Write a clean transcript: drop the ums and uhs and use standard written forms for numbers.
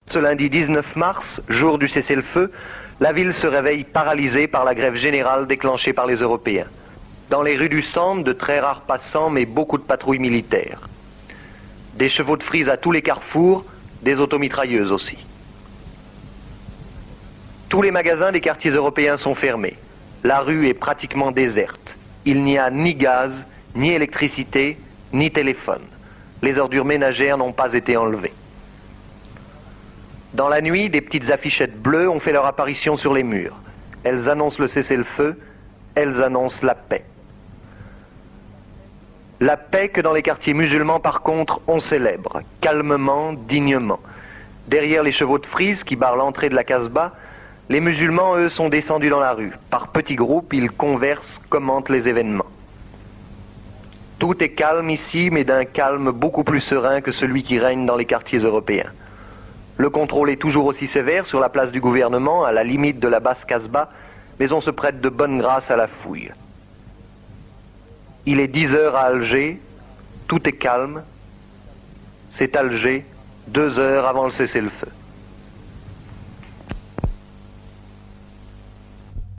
Ce lundi 19 mars, jour du cessez-le-feu, la ville se réveille paralysée par la grève générale déclenchée par les Européens. Dans les rues du centre, de très rares passants, mais beaucoup de patrouilles militaires. Des chevaux de frise à tous les carrefours, des automitrailleuses aussi. Tous les magasins des quartiers européens sont fermés. La rue est pratiquement déserte. Il n'y a ni gaz, ni électricité, ni téléphone. Les ordures ménagères n'ont pas été enlevées. Dans la nuit, des petites affichettes bleues ont fait leur apparition sur les murs. Elles annoncent le cessez-le-feu, elles annoncent la paix. La paix que dans les quartiers musulmans, par contre, on célèbre, calmement, dignement. Derrière les chevaux de frise qui barrent l'entrée de la Casbah, les musulmans, eux, sont descendus dans la rue. Par petits groupes, ils conversent, commentent les événements. Tout est calme ici, mais d'un calme beaucoup plus serein que celui qui règne dans les quartiers européens. Le contrôle est toujours aussi sévère sur la place du gouvernement, à la limite de la basse Casbah, mais on se prête de bonne grâce à la fouille. Il est 10 heures à Alger, tout est calme. C'est Alger, 2 heures avant le cessez-le-feu.